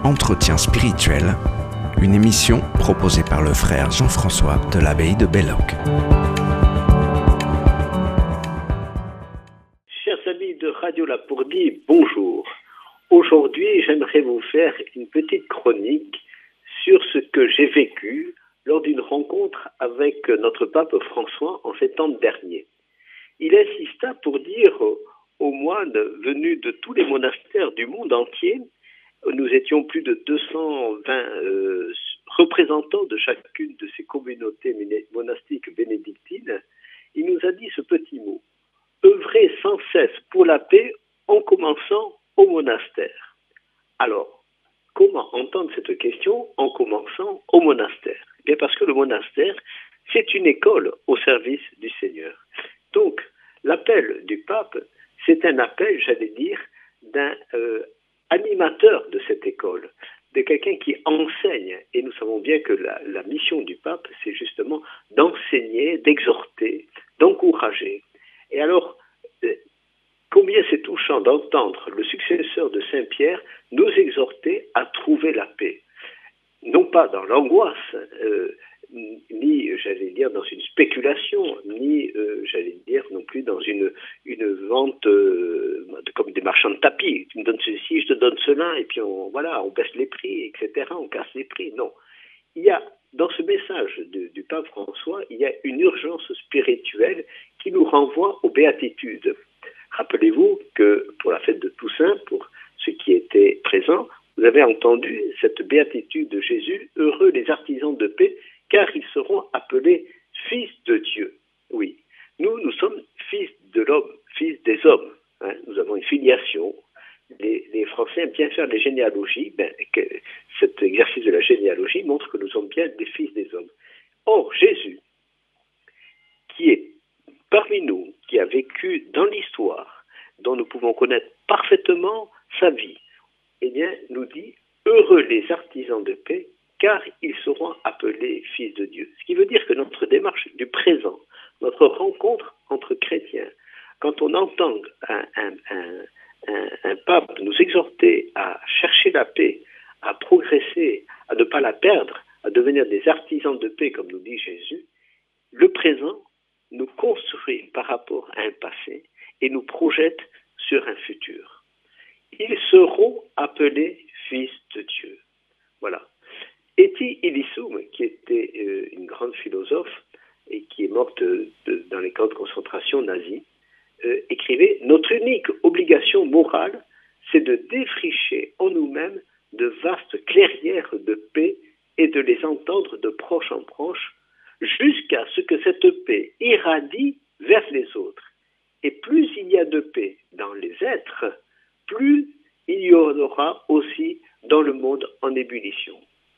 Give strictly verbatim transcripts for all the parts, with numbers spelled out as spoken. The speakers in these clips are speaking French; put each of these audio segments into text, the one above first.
Entretien spirituel, une émission proposée par le frère Jean-François de l'abbaye de Belloc. Chers amis de Radio Lapourdie, bonjour. Aujourd'hui, j'aimerais vous faire une petite chronique sur ce que j'ai vécu lors d'une rencontre avec notre pape François en septembre dernier. Il insista pour dire aux moines venus de tous les monastères du monde entier, nous étions plus de deux cent vingt euh, représentants de chacune de ces communautés monastiques bénédictines, il nous a dit ce petit mot: œuvrer sans cesse pour la paix en commençant au monastère. Alors, comment entendre cette question en commençant au monastère? Eh bien, parce que le monastère, c'est une école au service du Seigneur. Donc, l'appel du pape, c'est un appel, j'allais dire, d'un euh, animateur de cette école, de quelqu'un qui enseigne. Et nous savons bien que la, la mission du pape, c'est justement d'enseigner, d'exhorter, d'encourager. Et alors, euh, combien c'est touchant d'entendre le successeur de Saint-Pierre nous exhorter à trouver la paix. Non pas dans l'angoisse, euh, ni, j'allais dire, dans une spéculation, ni, euh, j'allais dire, non plus dans une, une vente euh, comme des marchands de tapis. Tu me donnes ceci, je te donne cela, et puis on, voilà, on baisse les prix, et cetera, on casse les prix. Non. Il y a, dans ce message de, du pape François, il y a une urgence spirituelle qui nous renvoie aux béatitudes. Rappelez-vous que pour la fête de Toussaint, pour ceux qui étaient présents, vous avez entendu cette béatitude de Jésus: heureux les artisans de paix, car ils seront appelés fils de Dieu. Oui, nous, nous sommes fils de l'homme, fils des hommes. Hein. Nous avons une filiation. Les, les Français aiment bien faire des généalogies. Ben, que cet exercice de la généalogie montre que nous sommes bien des fils des hommes. Or, Jésus, qui est parmi nous, qui a vécu dans l'histoire, dont nous pouvons connaître parfaitement sa vie, eh bien, nous dit « Heureux les artisans de paix, car ils seront appelés fils de Dieu ». Ce qui veut dire que notre démarche du présent, notre rencontre entre chrétiens, quand on entend un, un, un, un, un pape nous exhorter à chercher la paix, à progresser, à ne pas la perdre, à devenir des artisans de paix, comme nous dit Jésus, le présent nous construit par rapport à un passé et nous projette sur un futur. Ils seront appelés fils de Dieu. Voilà. Eti Ilissoum, qui était euh, une grande philosophe et qui est morte de, de, dans les camps de concentration nazis, euh, écrivait: notre unique obligation morale, c'est de défricher en nous-mêmes de vastes clairières de paix et de les entendre de proche en proche, jusqu'à ce que cette paix irradie vers les autres. Et plus il y a de paix dans les êtres, plus il y en aura aussi dans le monde en ébullition.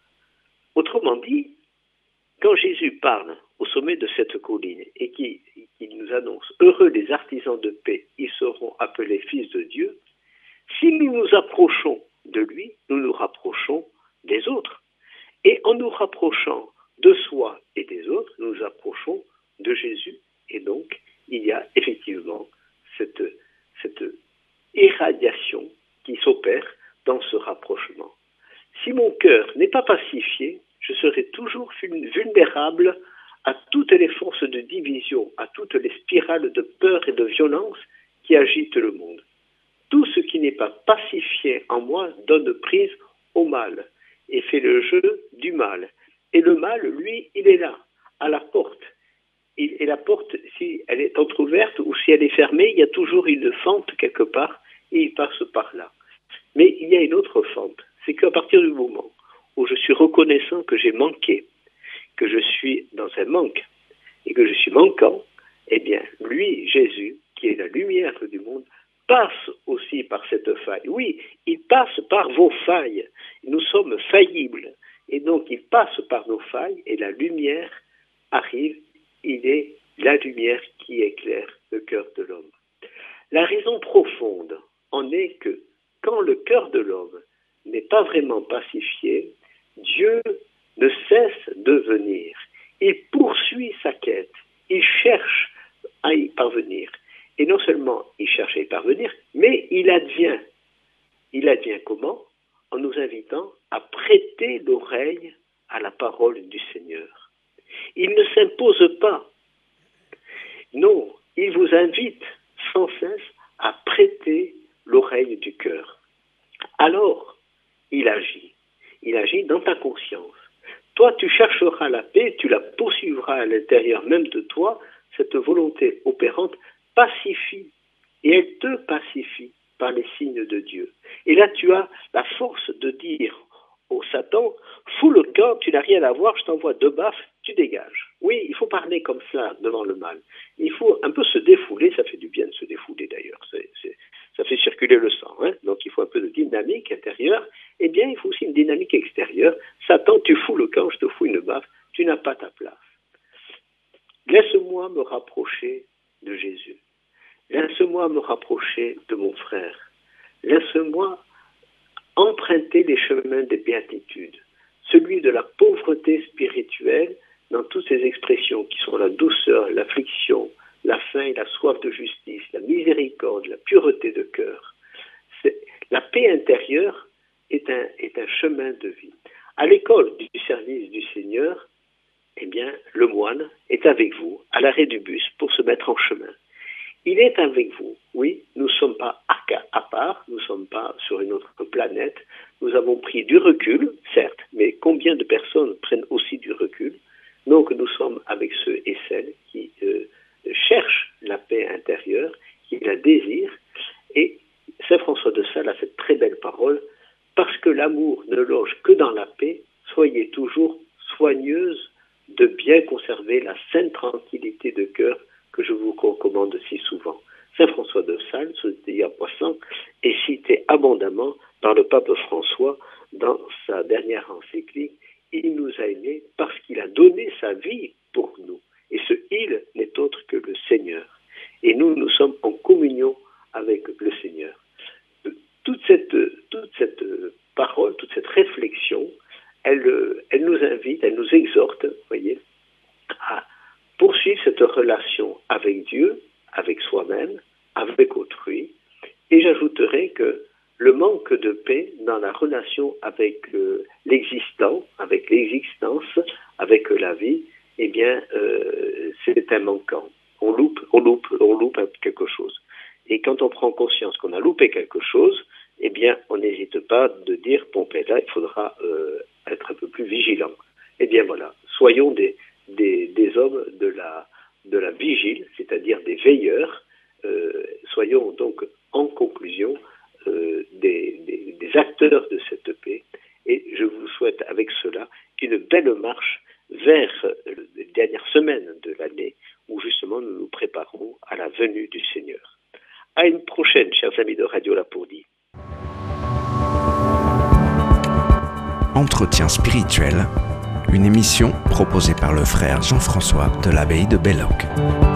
Autrement dit, quand Jésus parle au sommet de cette colline et qu'il, qu'il nous annonce « Heureux les artisans de paix, ils seront appelés fils de Dieu », si nous nous approchons de lui, nous nous rapprochons des autres. Et en nous rapprochant de soi et des autres, nous nous approchons de Jésus. Et donc, il y a effectivement cette, cette irradiation qui s'opère dans ce rapprochement. Si mon cœur n'est pas pacifié, je serai toujours vulnérable à toutes les forces de division, à toutes les spirales de peur et de violence qui agitent le monde. Tout ce qui n'est pas pacifié en moi donne prise au mal et fait le jeu du mal. Et le mal, lui, il est là, à la porte. Et la porte, si elle est entrouverte ou si elle est fermée, il y a toujours une fente quelque part et il passe par là. Mais il y a une autre fente, c'est qu'à partir du moment où je suis reconnaissant que j'ai manqué, que je suis dans un manque et que je suis manquant, eh bien, lui, Jésus, qui est la lumière du monde, passe aussi par cette faille. Oui, il passe par vos failles. Nous sommes faillibles. Et donc, il passe par nos failles et la lumière arrive. Il est la lumière qui éclaire le cœur de l'homme. La raison profonde en est que quand le cœur de l'homme n'est pas vraiment pacifié, Dieu ne cesse de venir. Il poursuit sa quête. Il cherche à y parvenir. Et non seulement il cherche à y parvenir, mais il advient. Il advient comment? en nous invitant à prêter l'oreille à la parole du Seigneur. Il ne s'impose pas. Non, il vous invite sans cesse à prêter l'oreille du cœur. Alors, il agit. Il agit dans ta conscience. Toi, tu chercheras la paix, tu la poursuivras à l'intérieur même de toi. Cette volonté opérante pacifie, et elle te pacifie par les signes de Dieu. Et là, tu as la force de dire au Satan, fous le camp, tu n'as rien à voir, je t'envoie deux baffes, tu dégages. Oui, il faut parler comme ça devant le mal. Il faut un peu se défouler, ça fait du bien de se défouler d'ailleurs, c'est, c'est, ça fait circuler le sang, hein. Donc il faut un peu de dynamique intérieure, eh bien il faut aussi une dynamique extérieure. Satan, tu fous le camp, je te fous une baffe, tu n'as pas ta place. Laisse-moi me rapprocher de Jésus. Laisse-moi me rapprocher de mon frère. Laisse-moi emprunter les chemins des béatitudes, celui de la pauvreté spirituelle dans toutes ses expressions qui sont la douceur, l'affliction, la faim et la soif de justice, la miséricorde, la pureté de cœur. C'est, la paix intérieure est un, est un chemin de vie. À l'école du service du Seigneur, eh bien, le moine est avec vous à l'arrêt du bus pour se mettre en chemin. Il est avec vous, oui, nous ne sommes pas à part, nous ne sommes pas sur une autre planète, nous avons pris du recul, certes, mais combien de personnes prennent aussi du recul? Donc nous sommes avec ceux et celles qui euh, cherchent la paix intérieure, qui la désirent, et Saint François de Sales a cette très belle parole, parce que l'amour ne loge que dans la paix, soyez toujours soigneuses de bien conserver la sainte tranquillité de cœur que je vous recommande si souvent. Saint François de Sales, dit à Poisson, est cité abondamment par le pape François dans sa dernière encyclique. Il nous a aimés parce qu'il a donné sa vie pour nous. Et ce « il » n'est autre que le Seigneur. Et nous, nous sommes en communion avec le Seigneur. Toute cette, toute cette parole, toute cette réflexion, elle, elle nous invite, elle nous exhorte, voyez, à poursuivre cette relation avec Dieu, avec soi-même, avec autrui. Et j'ajouterai que le manque de paix dans la relation avec euh, l'existant, avec l'existence, avec euh, la vie, eh bien, euh, c'est un manquant. On loupe, on loupe, on loupe quelque chose. Et quand on prend conscience qu'on a loupé quelque chose, eh bien, on n'hésite pas de dire, bon, ben là, il faudra euh, être un peu plus vigilant. Eh bien, voilà, soyons des, des, des hommes de la, de la vigile, c'est-à-dire des veilleurs. Euh, soyons donc, en conclusion, euh, des, des, des acteurs de cette paix. Et je vous souhaite avec cela une belle marche vers les dernières semaines de l'année où justement nous nous préparons à la venue du Seigneur. À une prochaine, chers amis de Radio Lapourdie. Entretien spirituel, une émission proposée par le frère Jean-François de l'abbaye de Belloc.